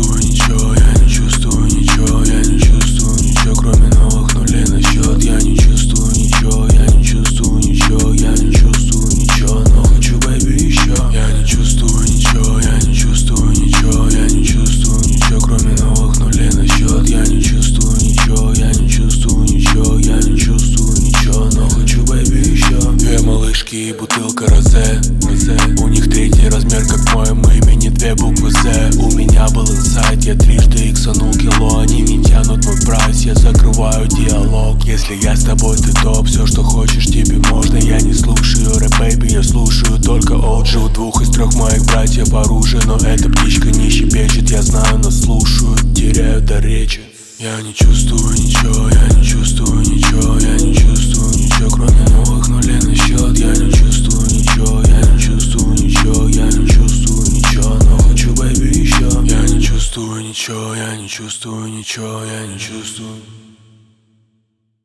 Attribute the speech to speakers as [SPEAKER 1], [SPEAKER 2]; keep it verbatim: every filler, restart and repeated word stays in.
[SPEAKER 1] чувствую ничего, я не чувствую ничего, я не чувствую ничего, кроме новых нулей на счет. Я не чувствую ничего, я не чувствую ничего, я не чувствую ничего, но хочу, бэйби, еще. Я не чувствую ничего, я не чувствую ничего, я не чувствую ничего, кроме новых нулей на счет. Я не чувствую ничего, я не чувствую ничего, я не чувствую ничего, но хочу, бэйби, еще. Две малышки и бутылка розе, розе. У них третий размер, как в моем имени, две буквы З. У меня был инсайт, я трижды иксанул кило. Они не тянут мой прайс, я закрываю диалог. Если я с тобой, ты топ, все, что хочешь, тебе можно. Я не слушаю рэп, бэйби, я слушаю только оджи. У двух из трех моих братьев оружие, но эта птичка не щебечет. Я знаю, но слушают, теряю до речи. Я не чувствую ничего, я не чувствую ничего, я не чувствую ничего, кроме новых нулей на счет. Я не чувствую ничего, я не чувствую ничего, я не чувствую ничего, но хочу, бэйби, еще. Я не чувствую ничего, я не чувствую ничего, я не чувствую.